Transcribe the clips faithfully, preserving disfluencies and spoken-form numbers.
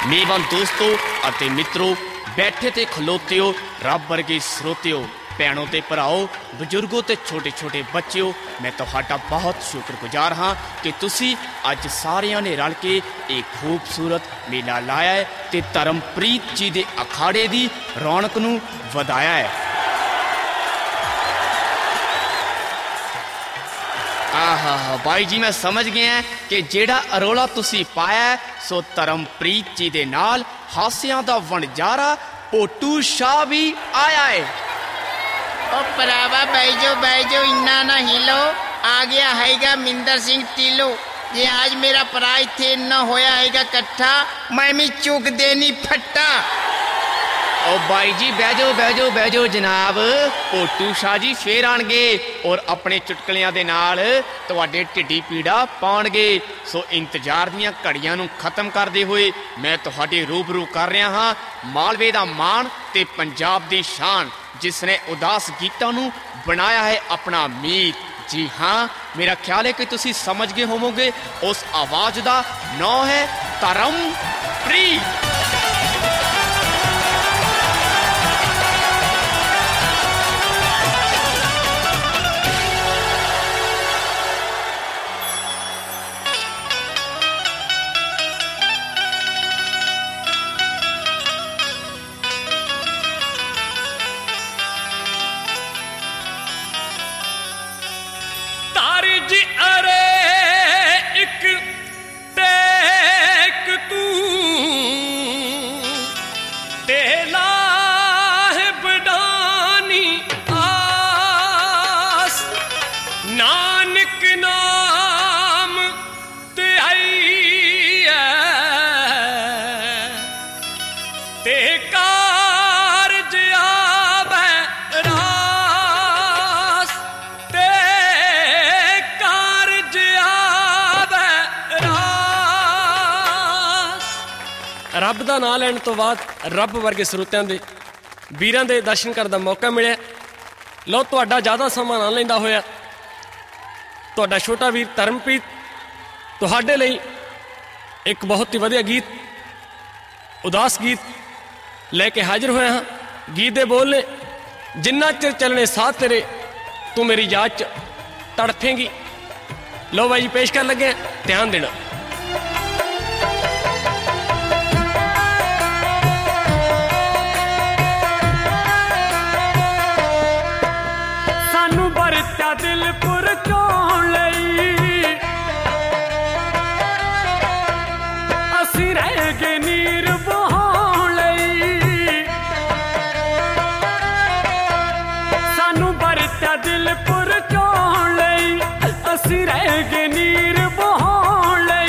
Maven दोस्तों ਅਤੇ मित्रों बैठे ते खलोतिओ रब वर्गे स्रोतिओ भैनों ते भराओ बजुर्गों ते छोटे छोटे बच्चों मैं तुहाडा बहुत शुक्रगुजार हाँ कि तुसी अज सारिਆਂ ने रल के एक खूबसूरत मेला लाया है ते धर्मप्रीत जी दे अखाड़े दी रौनक नूं वधाया है। आहा भाई जी मैं समझ गया कि जेड़ा अरोला तुसी पाया सो धर्मप्रीत जी दे नाल हासियां दा वणजारा पोटू शाह भी आया है। ओ भरावा बैजो बैजो इन्ना ना हिलो, आ गया हैगा मिंदर सिंह टीलो। जे आज मेरा भरा इत्थे इन्ना होया हैगा कट्ठा मैं भी चुक देनी फट्टा। ओ भाई जी बैजो बैजो बैजो जनाब, पोटू शाह जी फेर आणगे और अपने चुटकलियां दे नाल तुहाडे ढिड्डी पीड़ा पाउणगे। सो इंतजार दीयां घड़ियां नूं खत्म करदे होए मैं तुहाडे रूबरू कर रहा हाँ मालवे दा मान ते पंजाब दी शान जिसने उदास गीतां नूं बनाया है अपना मीत। जी हाँ मेरा ख्याल है कि तुसी समझ गए होवोगे उस आवाज दा नौ है धर्मप्रीत। रब का नाम लैण तो बाद रब वर्गे स्रोतिਆਂ ਦੇ ਵੀਰਾਂ ਦੇ ਦਰਸ਼ਨ ਕਰਨ ਦਾ ਮੌਕਾ ਮਿਲਿਆ। ਲਓ ਤੁਹਾਡਾ ਜ਼ਿਆਦਾ ਸਮਾਂ ਨਾ ਲੈਂਦਾ ਹੋਇਆ ਤੁਹਾਡਾ ਛੋਟਾ ਵੀਰ ਧਰਮਪ੍ਰੀਤ ਤੁਹਾਡੇ ਲਈ ਇੱਕ ਬਹੁਤ ਹੀ ਵਧੀਆ ਗੀਤ ਉਦਾਸ ਗੀਤ ਲੈ ਕੇ ਹਾਜ਼ਰ ਹੋਇਆ ਹਾਂ। ਗੀਤ ਦੇ ਬੋਲ ਨੇ ਜਿੰਨਾ ਚਿਰ ਚੱਲਣੇ ਸਾਥ ਤੇਰੇ ਤੂੰ ਮੇਰੀ ਯਾਦ 'ਚ ਤੜਫੇਂਗੀ। ਲਓ ਬਾਈ ਜੀ ਪੇਸ਼ ਕਰਨ ਲੱਗੇ ਧਿਆਨ ਦੇਣਾ। दिल पुर चोण लई असी रह गए नीर बहाउण लई, सानू बरत्या दिल पुर चोण लई असी रह गए नीर बहाउण लई।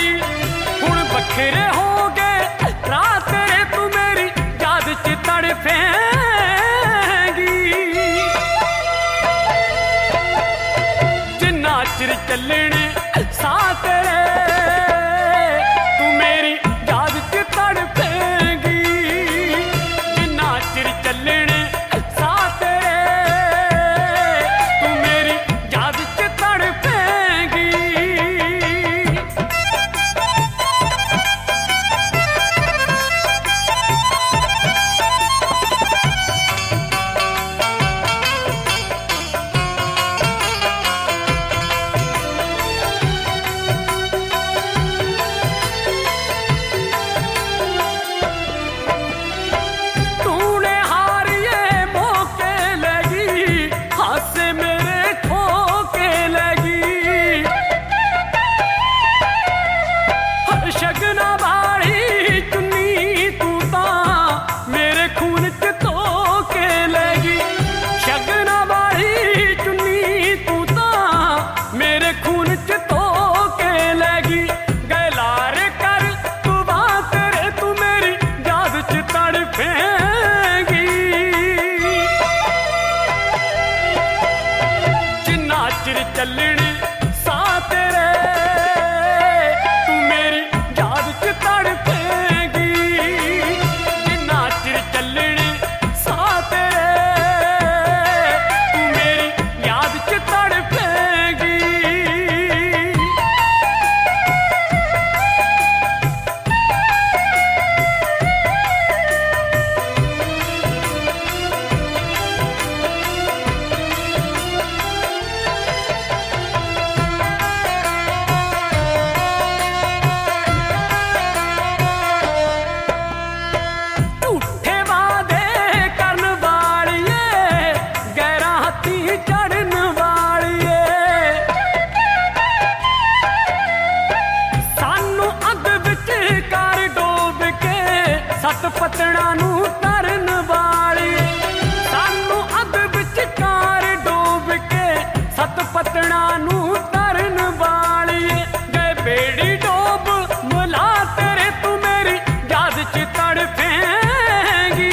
सत पतड़ा नू तरन वाली सानू अध विचकार डोब के सत पतड़ा नू तरन वाली गए बेड़ी डोब मुला तेरे तू मेरी याद च तड़फेंगी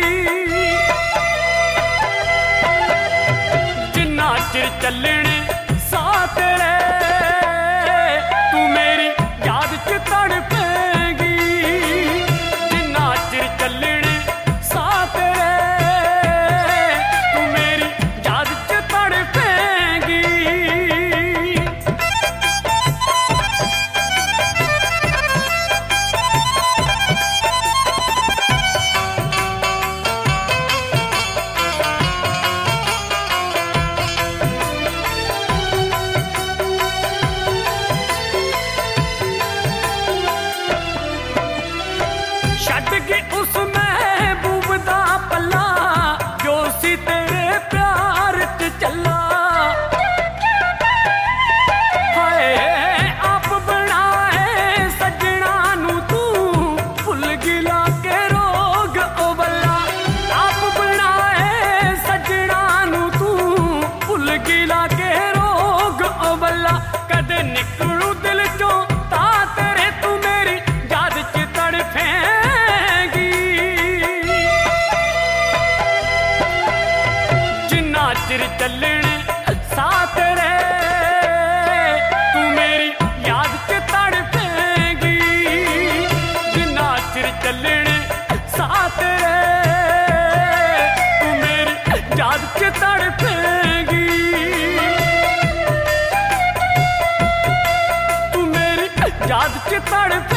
जिन्ना चिर चलने सा तेरे तू मेरी याद च तड़फेंगी जिन्ना चिर चलने सा तेरे तू मेरी याद च तड़फेंगी छट के उस महबूब दा पल्ला जो सी तेरे प्यार च चला हाय आप बनाए सजना नू तू भुल गिला के रोग ओ बल्ला आप बनाए सजना नू तू भुल गिला के रोग ओ बल्ला कदे निकलू दिल चों ता तेरे तू मेरी याद च तड़फेंगी जिन्ना चिर चलने सा तेरे तू मेरी याद च तड़फेंगी जिन्ना चिर चलने सा तेरे तू मेरी याद च तड़फेंगी तू मेरी याद च तड़फेंगी